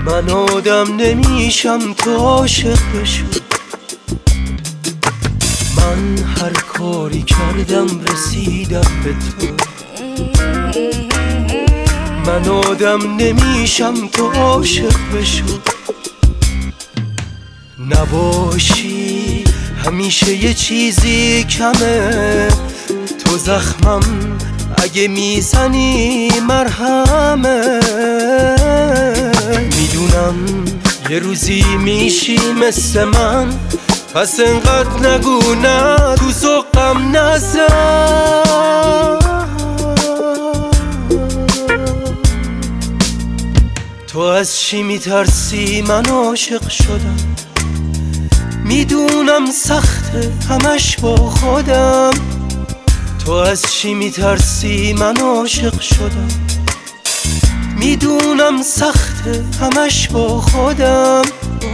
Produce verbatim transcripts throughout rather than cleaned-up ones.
من آدم نمیشم تو عاشق بشو. من هر کاری کردم رسیدم به تو. من آدم نمیشم تو عاشق بشو. نباشی همیشه یه چیزی کمه، تو زخمم اگه میزنی مرهمه. میدونم یه روزی میشی مثل من، پس انقدر نگو نه، تو ذوقم نزن. تو از چی میترسی؟ من عاشق شدم. میدونم سخته همش با خودم. تو از چی میترسی؟ من عاشق شدم. میدونم سخته همش با خودم.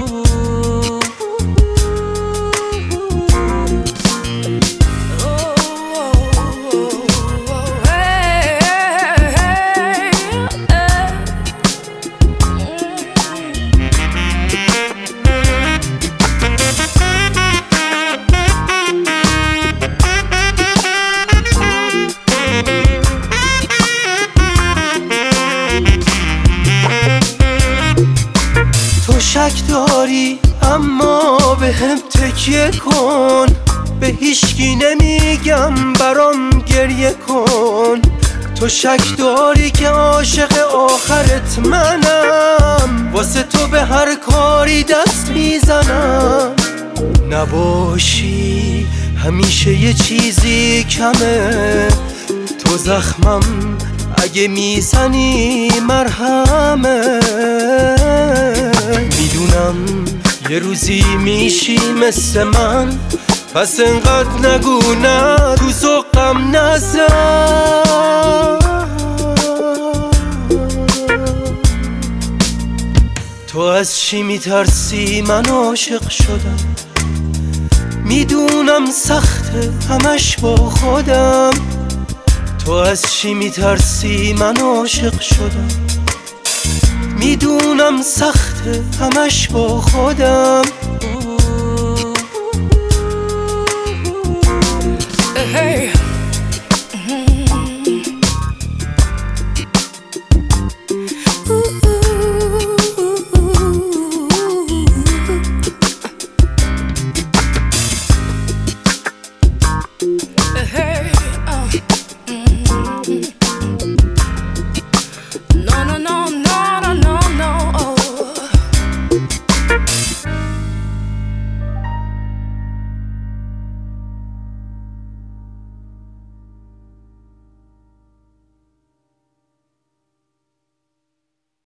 تو شک داری اما به هم تکیه کن. به هیچکی نمیگم برام گریه کن. تو شک داری که عاشق آخرت منم، واسه تو به هر کاری دست میزنم. نباشی همیشه یه چیزی کمه، تو زخمم اگه میزنی مرهمه. میدونم یه روزی میشی مثل من، پس انقدر نگو نه، تو ذوقم نزن. تو از چی میترسی؟ من عاشق شدم. میدونم سخته همش با خودم. تو از چی میترسی؟ من عاشق شدم. میدونم سخته همش با خودم.